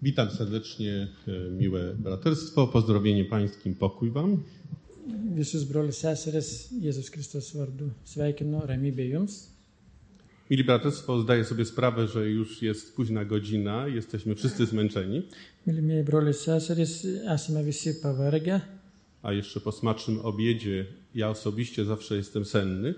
Witam serdecznie, miłe braterstwo, pozdrowienie pańskim, pokój wam. Visus brolius seseris Jėzus Kristus vardu sveikinu, ramybė jums. Mili braterstwo, zdaję sobie sprawę, że już jest późna godzina, jesteśmy wszyscy zmęczeni. Mylimieji brolius seserys, esame visi pavargę. A jeszcze po smacznym obiedzie ja osobiście zawsze jestem senny.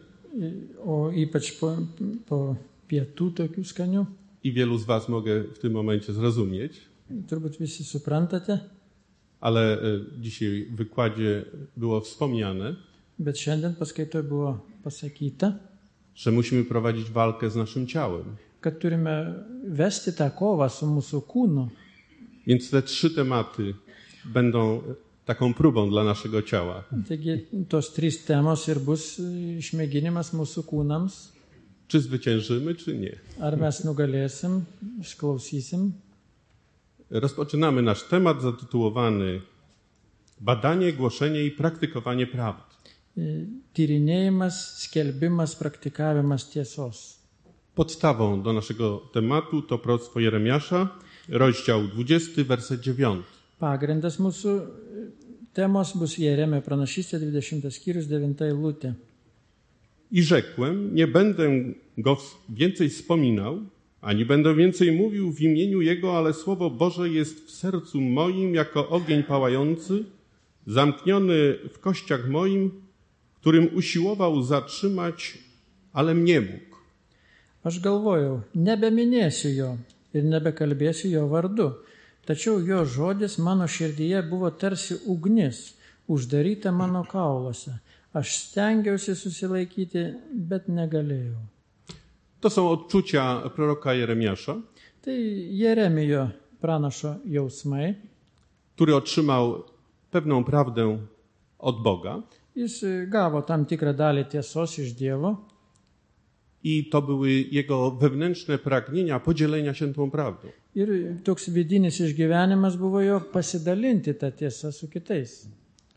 O ypač po pietų tokių skanių. I wielu z was mogę w tym momencie zrozumieć. Turbūt visi suprantate. Ale dzisiaj w wykładzie było wspomniane, Bet šiandien paskaitoje buvo pasakyta, że musimy prowadzić walkę z naszym ciałem. kad turime vesti tą kovą su mūsų kūnu. Więc te 3 tematy będą taką próbą dla naszego ciała. Taigi tos 3 temos ir bus išmėginimas mūsų kūnams. Czy zwyciężymy, czy nie. Ar mes nugalėsim, išklausysim. Rozpoczynamy nasz temat zatytułowany Badanie, głoszenie i praktykowanie prawdy. Tyrinėjimas, skelbimas, praktikavimas tiesos. Podstawą do naszego tematu to proroctwo Jeremiasza, rozdział 20, werset 9. Pagrindas mūsų temos bus Jeremio pranašystė 20 skyrius 9 eilutė. I rzekłem, nie będę go więcej wspominał, ani będę więcej mówił w imieniu Jego, ale Słowo Boże jest w sercu moim jako ogień pałający, zamkniony w kościach moim, którym usiłował zatrzymać, ale nie mógł. Aš galvojau, nebeminėsiu jo ir nebekalbėsiu jo vardu, tačiau jo žodis mano širdyje buvo tarsi ugnis, uždaryta mano kauluose. Aš stengiausi susilaikyti, bet negalėjau. To są odczucia proroka Jeremiasza, Tai Jeremijo pranašo jausmai. który otrzymał pewną prawdę od Boga Jis gavo tam tikrą dalį tiesos iš Dievo. i to były jego wewnętrzne pragnienia podzielenia się tą prawdą. Ir toks vidinis išgyvenimas buvo jo pasidalinti tą tiesą su kitais.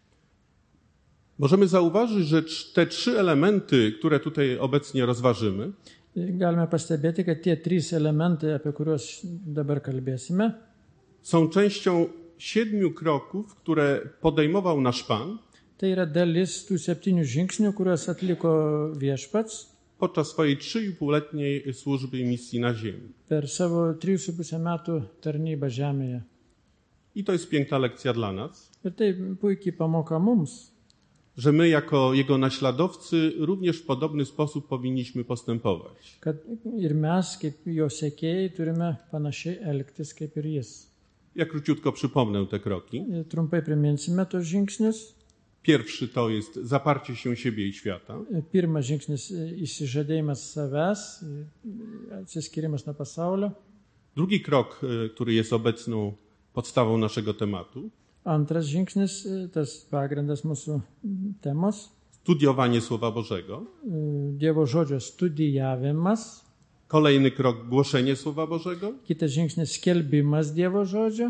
Możemy zauważyć, że te 3 elementy, które tutaj obecnie rozważymy, Galime pastebėti, kad tie 3 elementai, apie kuriuos dabar kalbėsime, są częścią 7 kroków, które podejmował nasz Pan tai yra dalis tų 7 žingsnių, kuriuos atliko Viešpats podczas swojej 3,5-letniej służby i misji na ziemi. per savo 3,5 metų tarnybą žemėje. I to jest piękna lekcja dla nas, Ir tai puikiai pamoka mums, że my jako Jego naśladowcy również w podobny sposób powinniśmy postępować. kad ir mes, kaip jo sekėjai, turime panašiai elgtis kaip ir jis. Ja króciutko przypomnę te kroki. Trumpai priminsime tos žingsnius. Pierwszy to jest zaparcie się siebie i świata. Pirmas žingsnis - išsižadėjimas savęs, atsiskirimas nuo pasaulio. Drugi krok, który jest obecną podstawą naszego tematu, Antras žingsnis, tas pagrindas mūsų temos, studiowanie Słowa Bożego. Dievo žodžio studijavimas. Kolejny krok, głoszenie Słowa Bożego. Kitas žingsnis - skelbimas Dievo žodžio.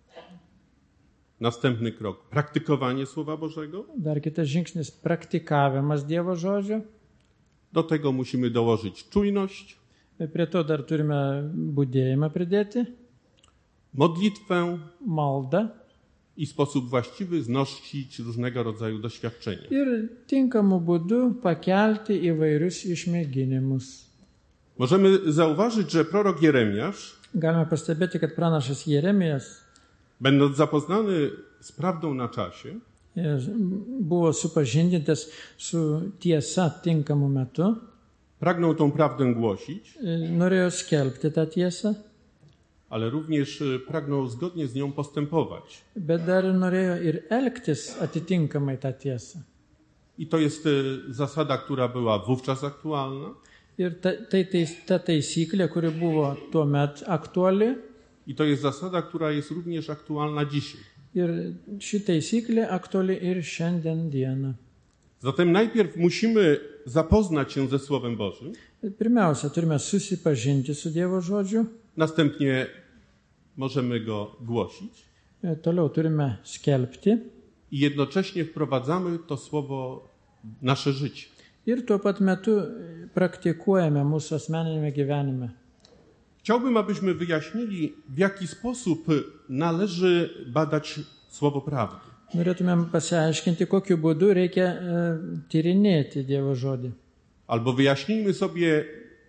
Następny krok, praktykowanie Słowa Bożego. Dar kitas žingsnis - praktikavimas Dievo žodžio. Do tego musimy dołożyć czujność, Prie to dar turime budėjimą pridėti, modlitwę maldą i w sposób właściwy znosić różnego rodzaju doświadczenia. ir tinkamu būdu pakelti įvairius išmėginimus. Możemy zauważyć, że prorok Jeremiasz, Galime pastebėti, kad pranašas Jeremijas będąc zapoznany z prawdą na czasie, buvo supažindintas su tiesa tinkamu metu, pragnął tą prawdę głosić, norėjo skelbti tą tiesą, ale również pragnął zgodnie z nią postępować. bet dar norėjo ir elgtis atitinkamai tą tiesą. I to jest zasada, która była wówczas aktualna Ir ta taisyklė, kuri buvo tuo met aktuali, i to jest zasada, która jest również aktualna dzisiaj. ir ši taisyklė aktuali ir šiandien dieną. Zatem najpierw musimy zapoznać się ze Słowem Bożym, Pirmiausia, turime susipažinti su Dievo žodžiu, następnie możemy go głosić toliau turime skelbti i jednocześnie wprowadzamy to Słowo w nasze życie. ir tuo pat metu praktikuojame mūsų asmeninėme gyvenime. Chciałbym, abyśmy wyjaśnili, w jaki sposób należy badać słowo prawdy. Norėtumėm pasiaiškinti, kokiu būdu reikia tyrinėti Dievo žodį. Albo wyjaśnijmy sobie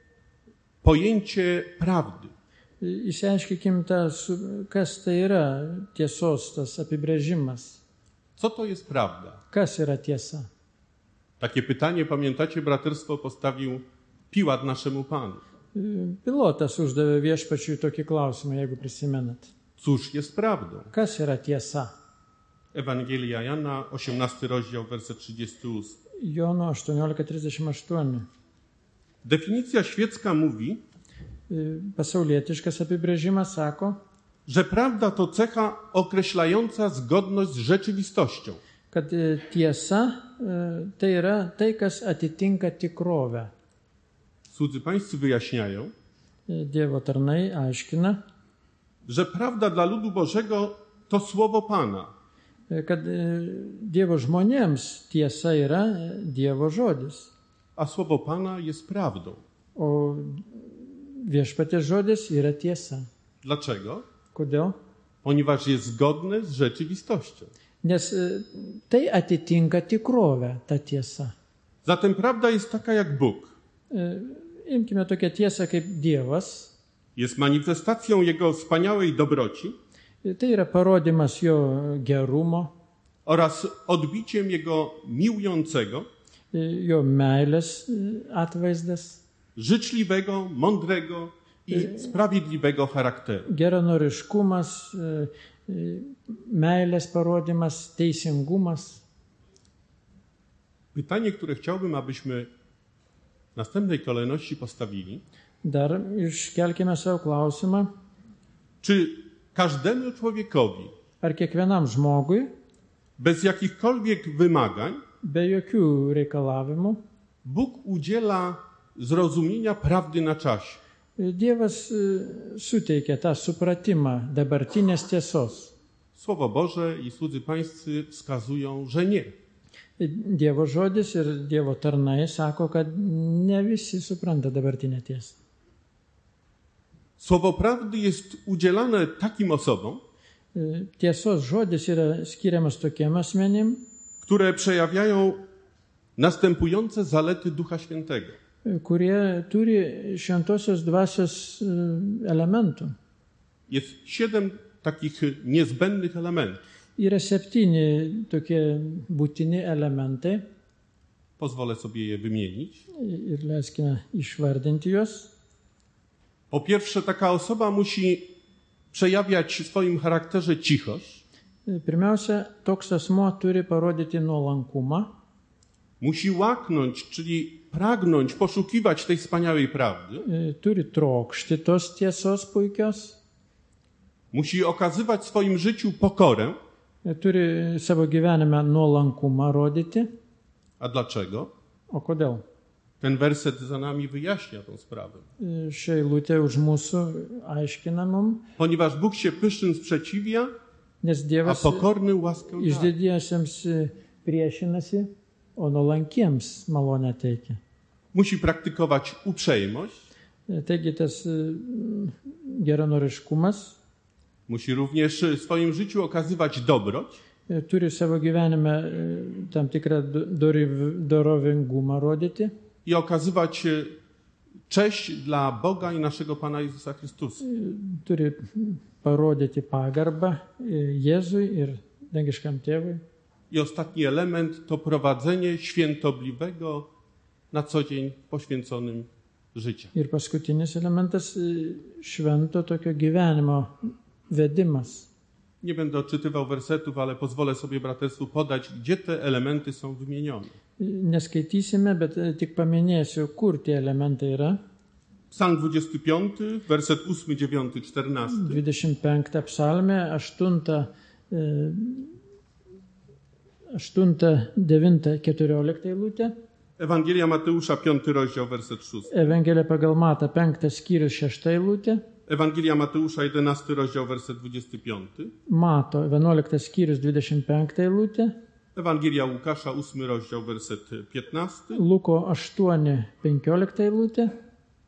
pojęcie prawdy. Išsiaiškikim, kas tai yra tiesos, tas apibrėžimas. Co to jest prawda? Kas yra tiesa? Takie pytanie, pamiętacie, braterstwo, postawił Piłat naszemu Panu. Pilotas uždavė viešpačiui tokį klausimą, jeigu prisimenat. Cóż jest prawdą? Kas yra tiesa? Ewangelia Jana, 18 rozdział, werset 38. Jono 18:38. Definicja świecka mówi, Pasaulietiškas apibrėžimas sako, że prawda to cecha określająca zgodność z rzeczywistością. kad tiesa tai yra tai, kas atitinka tikrovę. Cudzy pańscy wyjaśniają, Dievo tarnai aiškina, że prawda dla ludu Bożego to słowo Pana. kad Dievo žmonėms tiesa yra Dievo žodis, A słowo Pana jest prawdą. o viešpaties žodis yra tiesa. Dlaczego? Kodėl? Ponieważ jest zgodne z rzeczywistością. Nes tai atitinka tikrovę, ta tiesa. Zatem prawda jest taka jak Bóg. Imkime tokią tiesą kaip Dievas. Jest manifestacją Jego wspaniałej dobroci Tai yra parodymas jo gerumo, oraz odbiciem Jego miłującego, jo meilės atvaizdas, życzliwego, mądrego i sprawiedliwego charakteru. geranoriškumas, meilės parodymas, teisingumas. Pytanie, które chciałbym, abyśmy w następnej kolejności postawili, Dar iškelkime savo klausimą, czy każdemu człowiekowi ar kiekvienam žmogui, bez jakichkolwiek wymagań be jokių reikalavimų, Bóg udziela zrozumienia prawdy na czasie. Dievas suteikia tą supratimą dabartinės tiesos. Słowo Boże i cudzy pańscy wskazują, że nie. Dievo žodis ir Dievo tarnai sako, kad ne visi supranta dabartinę tiesą. Słowo prawdy jest udzielane takim osobom, Tiesos žodis yra skiriamas tokiem asmenim, które przejawiają następujące zalety Ducha Świętego. kurie turi šventosios dvasios elementų. Jest 7 takich niezbędnych elementów. Yra 7 tokie būtini elementai Pozwolę sobie je wymienić. ir leiskime išvardinti juos. Po pierwsze, taka osoba musi przejawiać w swoim charakterze cichość, Pirmiausia, toks asmuo turi parodyti nuolankumą, musi łaknąć, czyli pragnąć, poszukiwać tej wspaniałej prawdy, turi trokšti tos tiesos puikios, musi okazywać w swoim życiu pokorę. turi savo gyvenime nuolankumą rodyti. A dlaczego? O kodėl? Ten werset za nami wyjaśnia tą sprawę. Ši eilutė už mūsų aiškina mum, Ponieważ Bóg się pysznym sprzeciwia, nes a Dievas pokorny łaskę daje. išdidiesiems priešinasi, o nuolankiems malonę teikia. Musi praktykować uprzejmość, Taigi tas geranoriškumas musi również w swoim życiu okazywać dobroć turi savo gyvenime tam tikrą dorovingumą rodyti, i okazywać cześć dla Boga i naszego Pana Jezusa Chrystusa. turi parodyti pagarbą Jėzui ir dangiškam tėvui. I ostatni element to prowadzenie świętobliwego na co dzień poświęconym życia. Ir paskutinis elementas švento tokio gyvenimo vedimas. Nie będę odczytywał wersetów, ale pozwolę sobie braterstwu podać, gdzie te elementy są wymienione. Neskaitysime, bet tik paminėsiu, kur tie elementai yra. Psalm 25, werset 8, 9, 14. 25 psalmė, 8, 9, 14 eilutė. Ewangelia Mateusza, 5 rozdział, werset 6. Evangelija pagal Matą 5 skyrius 6 eilutė. Ewangelia Mateusza, 11 rozdział, werset 25. Mato 11 skyrius 25 eilutė. Ewangelia Łukasza, 8 rozdział, werset 15. Luko 8, 15 eilutė.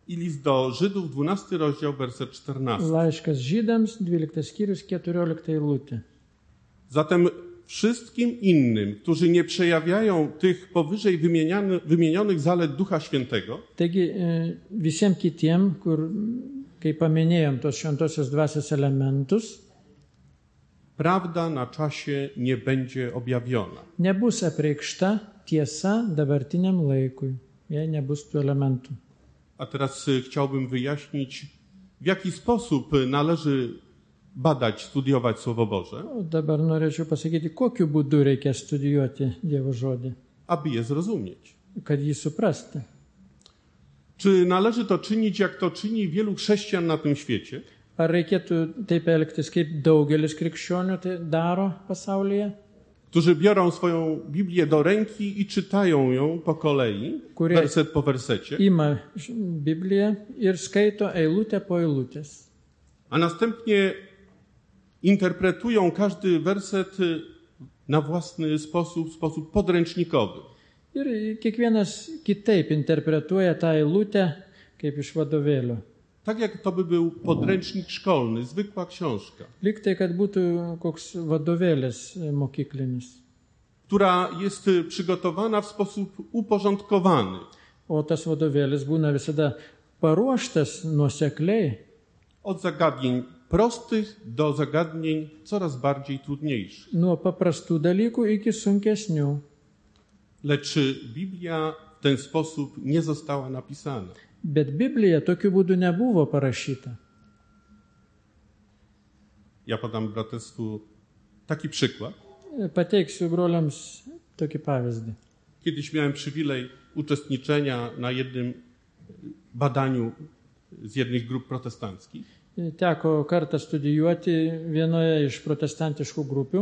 I list do Żydów, 12 rozdział, werset 14. Laiškas Žydams, 12 skyrius, 14 eilutė. Zatem wszystkim innym, którzy nie przejawiają tych powyżej wymienionych zalet Ducha Świętego, Taigi visiems kitiem, kur, kai paminėjom tos šventosios dvasios elementus, prawda na czasie nie będzie objawiona. nebus apreikšta tiesa dabartiniam laikui, jei nebus tų elementų. A teraz chciałbym wyjaśnić, w jaki sposób należy badać, studiować Słowo Boże, O dabar norėčiau pasakyti, kokiu būdu reikia studijuoti Dievo žodį, aby je zrozumieć. kad jį suprasti. Czy należy to czynić, jak to czyni wielu chrześcijan na tym świecie? Ar reikėtų taip elgtis, kaip daugelis krikščionių tai daro pasaulyje, Którzy biorą swoją Biblię do ręki i czytają ją po kolei, Kurie- werset po wersecie, ima Bibliją ir skaito eilutę po eilutės. a następnie interpretują każdy werset na własny sposób podręcznikowy. Ir kiekvienas kitaip interpretuoja tą eilutę kaip iš vadovėlio. Tak jak to by był podręcznik szkolny, zwykła książka, Lyg tai, kad būtų koks vadovėlis mokyklinis. która jest przygotowana w sposób uporządkowany. O tas vadovėlis būna visada paruoštas nuosekliai, Od zagadnień prostych do zagadnień coraz bardziej trudniejszych. nuo paprastų dalykų iki sunkesnių. Lecz Biblia w ten sposób nie została napisana. Bet Biblija tokiu būdu nebuvo parašyta. Ja podam braterstwu taki przykład. Pateiksiu broliams tokį pavyzdį. Kiedyś miałem przywilej uczestniczenia na jednym badaniu z jednych grup protestanckich. Teko kartą studijuoti vienoje iš protestantiškų grupių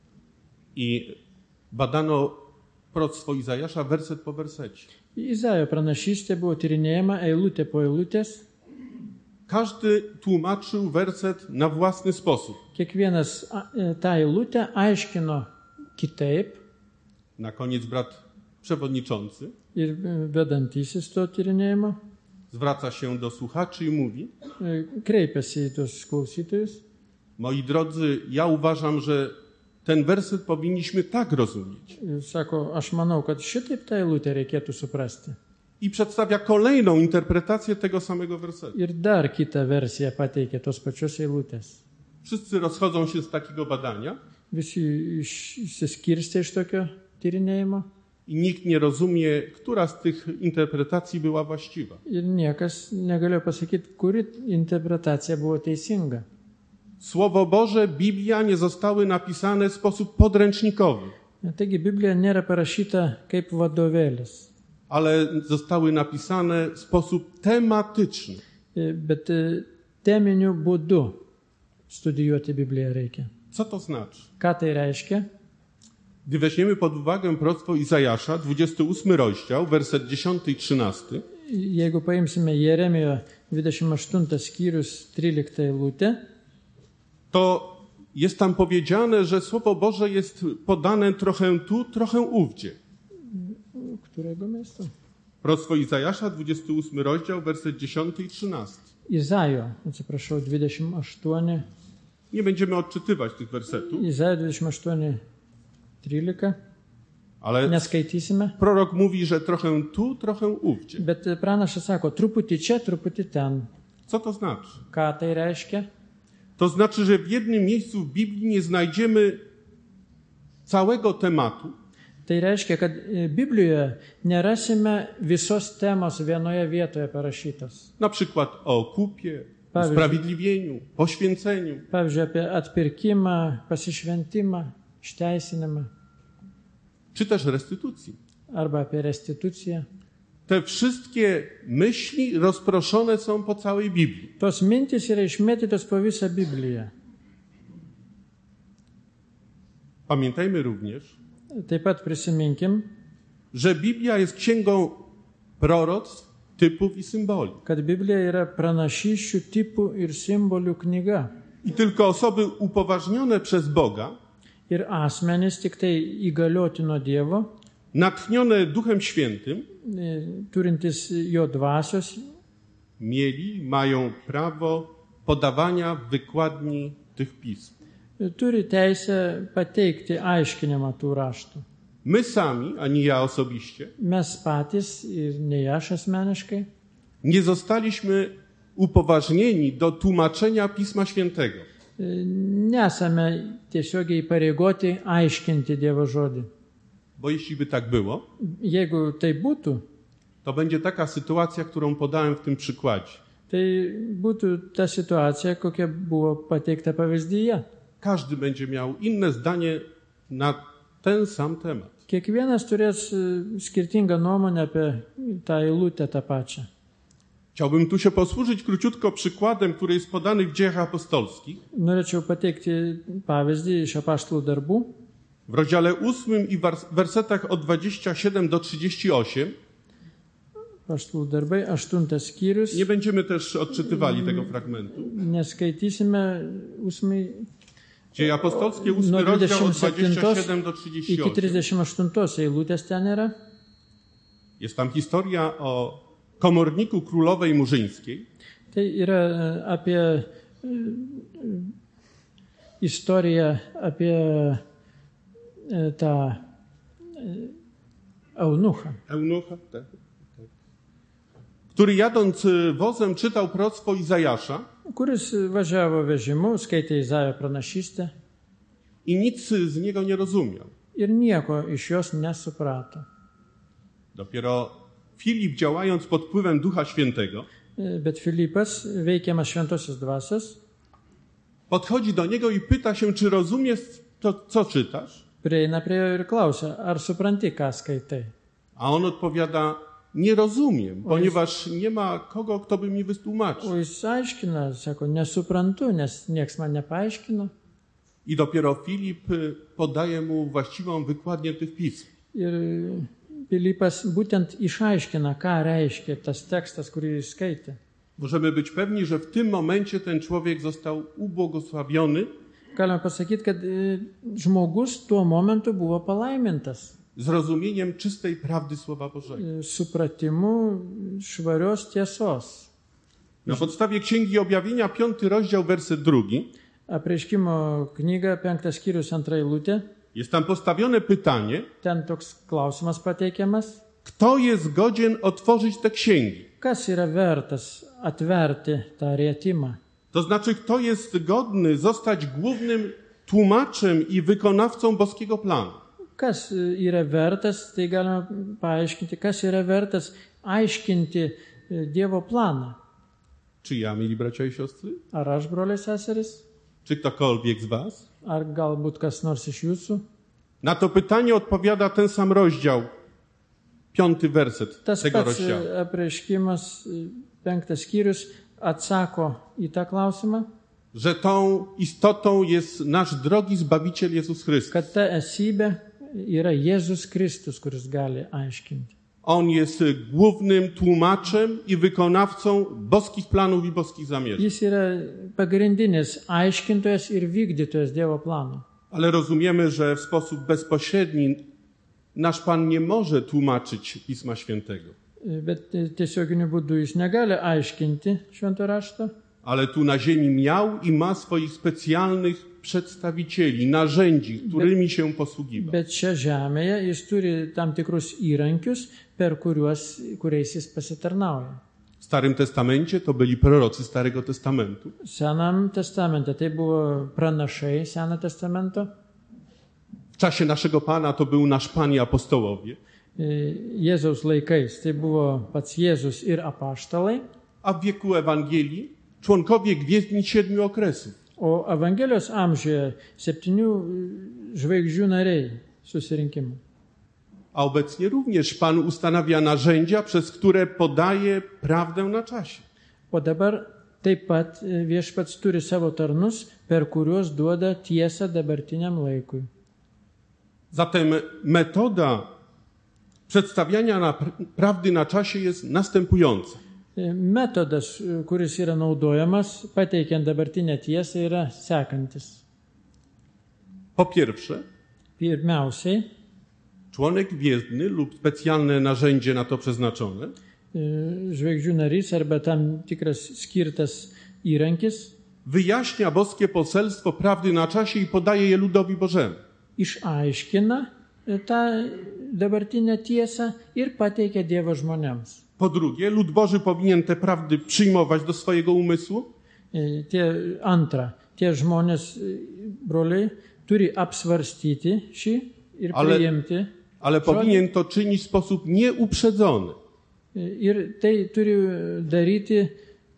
I badano proroctwo Izajasza werset po wersecie. Izaijo pranašystė buvo tyrinėjama eilutė po eilutės. Każdy tłumaczył werset na własny sposób. Kiekvienas tą eilutę aiškino kitaip Na koniec brat przewodniczący ir vedantysis to tyrinėjimo zwraca się do słuchaczy i mówi: kreipėsi į tos klausytojus. moi drodzy, ja uważam, że ten werset powinniśmy tak rozumieć. Sako, aš manau, kad šitaip tą eilutę reikėtų suprasti. I przedstawia kolejną interpretację tego samego wersetu. Ir dar kitą versiją pateikė tos pačios eilutės. Wszyscy rozchodzą się z takiego badania Visi išsiskirstė iš tokio tyrinėjimo i nikt nie rozumie, która z tych interpretacji była właściwa. ir niekas negalėjo pasakyti, kuri interpretacija buvo teisinga. Słowo Boże, Biblia nie zostały napisane w sposób podręcznikowy, Taigi Biblija nėra parašyta kaip vadovėlis, ale zostały napisane w sposób tematyczny. bet teminiu būdu studijuoti Bibliją reikia. Co to znaczy? Ką tai reiškia? Gdy weźmiemy pod uwagę proroctwo Izajasza, 28 rozdział, werset 10 i 13, Jeigu paimsime Jeremijo 28 skyrius 13 eilutę, to jest tam powiedziane, że Słowo Boże jest podane trochę tu, trochę ówdzie. którego miejsca? Proroctwo Izajasza, 28 rozdział, werset 10 i 13. Izaijo, atsiprašau, 28, Nie będziemy odczytywać tych wersetów, Izaijo 28, 13, ale neskaitysime, prorok mówi, że trochę tu, trochę ówdzie. bet pranašas sako, truputį čia, truputį ten. Co to znaczy? Ką tai reiškia? To znaczy, że w jednym miejscu w Biblii nie znajdziemy całego tematu, Tai reiškia, kad Biblijoje nerasime visos temos vienoje vietoje parašytos. na przykład o kupie, Pavyzdžiui. usprawiedliwieniu, poświęceniu. Pavyzdžiui, apie atpirkimą, pasišventimą, išteisinimą Czy też restytucji. arba apie restituciją. Te wszystkie myśli rozproszone są po całej Biblii. Tos mintis yra išmėtytos po visą Bibliją. Pamiętajmy również, Taip pat prisiminkim, że Biblia jest księgą proroctw, typów i symboli. kad Biblija yra pranašysčių tipų ir simbolių knyga. I tylko osoby upoważnione przez Boga, Ir asmenys tik tai įgalioti nuo Dievo, natchnione Duchem Świętym, turintis jo dvasios, mają prawo podawania wykładni tych pism. Turi teisę pateikti aiškinimą tų raštų. My sami, ani ja osobiście, Mes patys ir ne aš asmeniškai nie zostaliśmy upoważnieni do tłumaczenia Pisma Świętego. nesame tiesiogiai pareigoti aiškinti Dievo žodį. Bo jeśli by tak było, Jeigu tai būtų, to będzie taka sytuacja, którą podałem w tym przykładzie. tai būtų ta situacija, kokia buvo pateikta pavyzdyje. Każdy będzie miał inne zdanie na ten sam temat. Kiekvienas turės skirtingą nuomonę apie tą eilutę tą pačią. Chciałbym tu się posłużyć króciutko przykładem, który jest podany w Dziejach Apostolskich. Norėčiau pateikti pavyzdį iš apaštalų darbų. W rozdziale 8 i wersetach od 27 do 38. Apaštalų darbai, 8 skyrius. Nie będziemy też odczytywali tego fragmentu. Neskaitysime 8 Dzieje apostolskie, 8 nuo rozdział od 27 27 do iki 38. 38 eilutės ten yra. Jest tam historia o komorniku królowej Murzyńskiej. Tai yra apie istoriją apie tą eunuchą. Eunucha, tak. Który jadąc wozem czytał proroctwo Izajasza Kuris važiavo vežimu, skaitė Izaijo pranašystę i nic z niego nie rozumiał. ir nieko iš jos nesuprato. Dopiero Filip, działając pod wpływem Ducha Świętego, Bet Filipas, veikiamas šventosios dvasios, podchodzi do niego i pyta się, czy rozumiesz to, co czytasz? prieina prie jo ir klausia, ar supranti, ką skaitai. A on odpowiada, nie rozumiem, ponieważ nie ma kogo, kto by mi wytłumaczył. O jis aiškina, sako, nesuprantu, nes nieks man nepaaiškino. I dopiero Filip podaje mu właściwą wykładnię tych pism. Ir Filipas būtent išaiškina, ką reiškia tas tekstas, kurį jis skaitė. Możemy być pewni, że w tym momencie ten człowiek został ubłogosławiony Galime pasakyti, kad žmogus tuo momentu buvo palaimintas zrozumieniem czystej prawdy Słowa Bożego. supratimu švarios tiesos. Na podstawie Księgi Objawienia, 5 rozdział, werset 2, Apreiškimo knyga, 5 skyrius, 2 eilutė. jest tam postawione pytanie, Ten toks klausimas pateikiamas. kto jest godzien otworzyć te księgi? Kas yra vertas atverti tą rėtimą? To znaczy, kto jest godny zostać głównym tłumaczem i wykonawcą boskiego planu? Kas yra vertas, tai galima paaiškinti, kas yra vertas aiškinti Dievo planą. Czy ja, mili bracia i siostry? Ar aš, broliai seseris? Czy ktokolwiek z was? Ar galbūt kas nors iš jūsų? Na to pytanie odpowiada ten sam rozdział, 5 werset Tas tego pats rozdziału. apreiškimas, 5 skyrius, atsako į tą klausimą, Że tą istotą jest nasz drogi Zbawiciel Jezus Chrystus. kad ta esybė yra Jėzus Kristus, kuris gali aiškinti. On jest głównym tłumaczem i wykonawcą boskich planów i boskich zamierzeń. Jis yra pagrindinis aiškintojas ir vykdytojas Dievo plano. Ale rozumiemy, że w sposób bezpośredni nasz Pan nie może tłumaczyć Pisma Świętego. Bet tiesioginiu būdu jis negali aiškinti švento rašto. Ale tu na ziemi miał i ma swoich specjalnych przedstawicieli, narzędzi, którymi się posługiwał. Bet čia žemėje jis turi tam tikrus įrankius, kuriais jis pasitarnauja. W Starym Testamencie to byli prorocy Starego Testamentu. Senam testamente tai buvo pranašai Seno testamento. W czasie naszego Pana to był nasz Pan i apostołowie. Jėzaus laikais tai buvo pats Jėzus ir apaštalai. A w wieku Ewangelii członkowie gwiezdni 7 okresów. O Evangelijos amžiuje 7 žvaigždžių nariai susirinkimų. A obecnie również Pan ustanawia narzędzia, przez które podaje prawdę na czasie. O dabar taip pat viešpats turi savo tarnus, per kuriuos duoda tiesą dabartiniam laikui. Zatem metoda przedstawiania prawdy na czasie jest następująca. Metodas, kuris yra naudojamas, pateikiant dabartinę tiesą, yra sekantis. Po pierwsze, Pirmiausiai, członek gwiezdny lub specjalne narzędzie na to przeznaczone žvaigždžių narys arba tam tikras skirtas įrankis wyjaśnia boskie poselstwo prawdy na czasie i podaje je ludowi Bożemu. išaiškina tą dabartinę tiesą ir pateikia Dievo žmonėms. Po drugie, lud Boży powinien te prawdy przyjmować do swojego umysłu. Tie žmonės, broliai, turi apsvarstyti šį ir priimti. Ale powinien to czynić w sposób nieuprzedzony. Ir tai turi daryti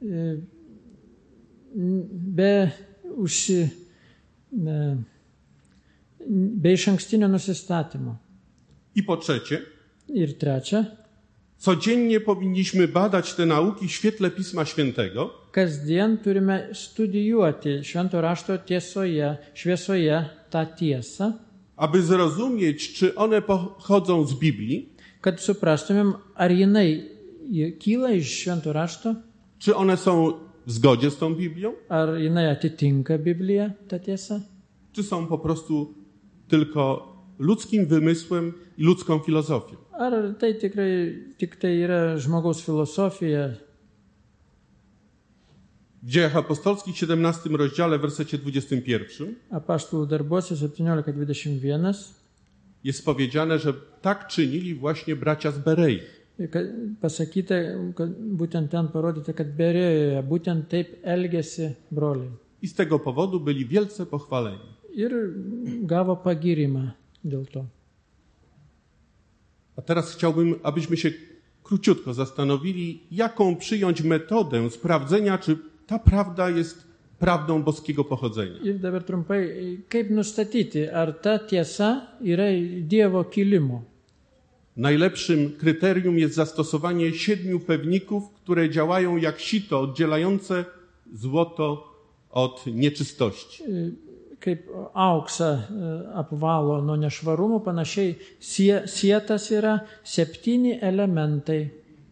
be išankstinio nusistatymo. I po trzecie, Ir trečia, codziennie powinniśmy badać te nauki w świetle Pisma Świętego, kasdien turime studijuoti Švento rašto šviesoje tą tiesą, aby zrozumieć, czy one pochodzą z Biblii, kad suprastumėm, ar jinai kyla iš Švento rašto, czy one są w zgodzie z tą Biblią, ar jinai atitinka Bibliją, ta tiesa, czy są po prostu tylko ludzkim wymysłem i ludzką filozofią. ar tai tikrai tik tai yra žmogaus filosofija. W Dziejach Apostolskich, 17 rozdziale, w wersecie 21 Apaštalų darbuose 17:21 jest powiedziane, że tak czynili właśnie bracia z Berei. pasakyta, kad būtent ten parodyta, kad Berėjoje būtent taip elgėsi broliai. I z tego powodu byli wielce pochwaleni. Ir gavo pagyrimą dėl to. A teraz chciałbym, abyśmy się króciutko zastanowili, jaką przyjąć metodę sprawdzenia, czy ta prawda jest prawdą boskiego pochodzenia. Ir dabar trumpai, kaip nustatyti, ar ta tiesa yra Dievo kilimo. Najlepszym kryterium jest zastosowanie 7 pewników, które działają jak sito oddzielające złoto od nieczystości. Kaip auksą apvalo nuo nešvarumo, panašiai sietas yra 7 elementai.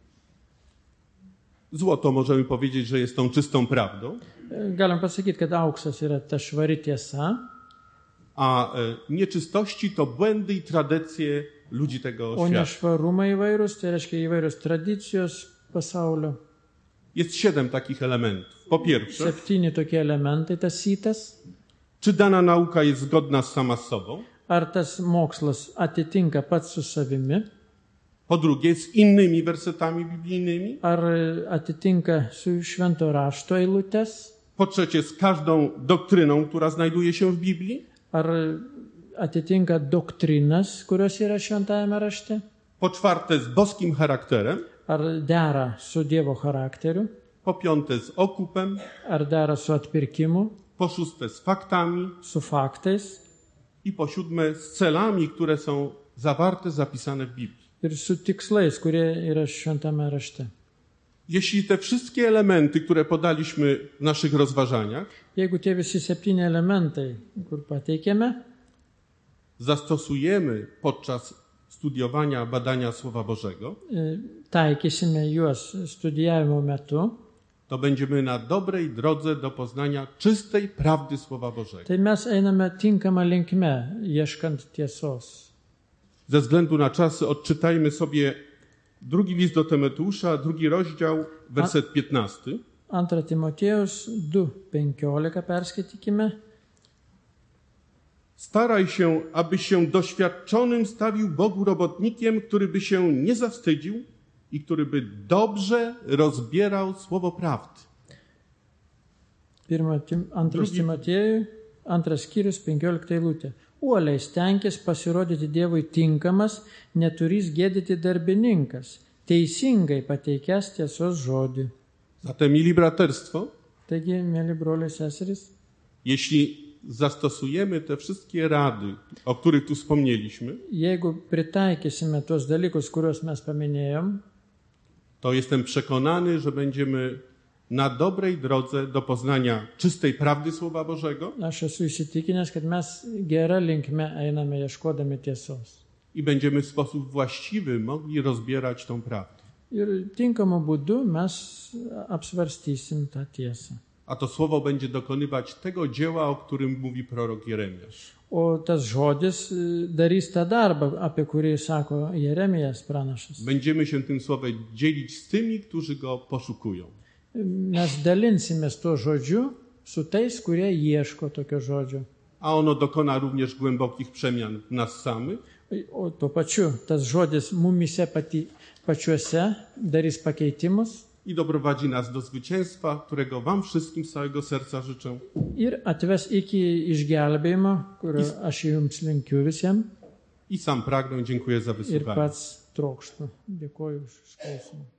Złoto możemy powiedzieć, że jest tą czystą prawdą, Galim pasakyti, kad auksas yra ta švari tiesa, a nieczystości to błędy i tradycje ludzi tego o świata. nešvarumai įvairūs, tai reiškia įvairios tradicijos pasaulio. Jest 7 takich elementów. Po pierwsze, 7 tokie elementai, tas sytas. czy dana nauka jest zgodna sama z sobą? Ar tas mokslas atitinka pats su savimi? Po drugie, z innymi wersetami biblijnymi? Ar atitinka su švento rašto eilutes? Po trzecie, z każdą doktryną, która znajduje się w Biblii? Ar atitinka doktrinas, kurios yra šventajame rašte? Po czwarte, z boskim charakterem? Ar dera su Dievo charakteriu? Po piąte, z okupem? Ar dera su atpirkimu? Po szóste, z faktami? Su faktais? I po siódme, z celami, które są zawarte, zapisane w Biblii. Ir su tikslais, kurie yra šventame rašte. Jeśli te wszystkie elementy, które podaliśmy w naszych rozważaniach, Jeigu tie visi 7 elementai, kur pateikėme, zastosujemy podczas studiowania, badania Słowa Bożego, taikysime juos studijavimo metu, to będziemy na dobrej drodze do poznania czystej prawdy Słowa Bożego. tai mes einame tinkamą linkme, ieškant tiesos. Ze względu na czasy odczytajmy sobie drugi list do Tymoteusza, 2 rozdział, werset 15. 2 Timotiejus 2:15 perskaitykime. Staraj się, abyś się doświadczonym stawił Bogu robotnikiem, który by się nie zawstydził i który by dobrze rozbierał słowo prawdy. 2 Timotiejui, 2 skyrius, 15 eilutė. Uoliai stenkis pasirodyti Dievui tinkamas, neturys gėdyti darbininkas, teisingai pateikęs tiesos žodį. Zatem, mili braterstwo, Taigi, mėly broliai seserys, jeśli zastosujemy te wszystkie rady, o których tu wspomnieliśmy, jeigu pritaikysime tuos dalykus, kuriuos mes paminėjom, to jestem przekonany, że będziemy na dobrej drodze do poznania czystej prawdy Słowa Bożego aš esu įsitikinęs, kad mes gerą linkme einame ieškodami tiesos. i będziemy w sposób właściwy mogli rozbierać tą prawdę. Ir tinkamu būdu mes apsvarstysim tą tiesą. A to słowo będzie dokonywać tego dzieła, o którym mówi prorok Jeremiasz. O tas žodis darys tą darbą, apie kurį sako Jeremijas pranašas. Będziemy się tym słowem dzielić z tymi, którzy go poszukują. Mes dalinsimės tuo žodžiu su tais, kurie ieško tokio žodžio. A ono dokona również głębokich przemian w nas samych. O tuo pačiu tas žodis mumise pačiuose darys pakeitimus I doprowadzi nas do zwycięstwa, którego wam wszystkim z całego serca życzę. ir atves iki išgelbėjimo, kurio aš jums linkiu visiems I sam pragnę, dziękuję za ir wysłuchanie. pats trokštu. Dėkoju už išklausymą.